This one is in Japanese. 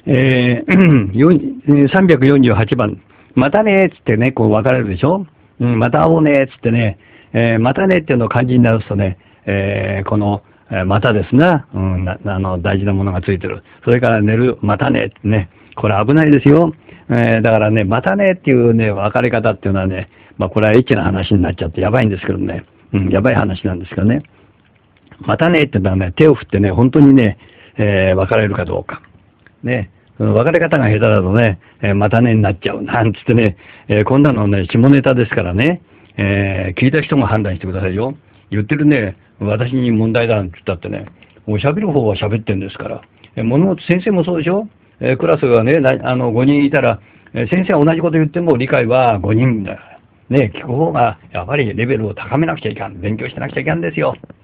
348番。またねーっつってね、こう分かれるでしょ。また会おうねーっつってね、またねっていうのを漢字に直すとね、この、またですな、大事なものがついてる。それから寝る、またねってね、これ危ないですよ。だからね、またねっていうね、別れ方っていうのはね、まあこれはエッチな話になっちゃってやばいんですけどね、やばい話なんですけどね。またねっていうのはね、手を振ってね、本当にね、別れるかどうか。ね、その別れ方が下手だとね、またねになっちゃう。なんつってね、こんなのね、下ネタですからね、聞いた人が判断してくださいよ。言ってるね、私に問題だなんて言ったってね、もう喋る方は喋ってんですから。先生もそうでしょ。クラスがね、5人いたら、先生が同じこと言っても理解は5人だから。ね、聞く方がやっぱりレベルを高めなくちゃいかん。勉強しなくちゃいかんですよ。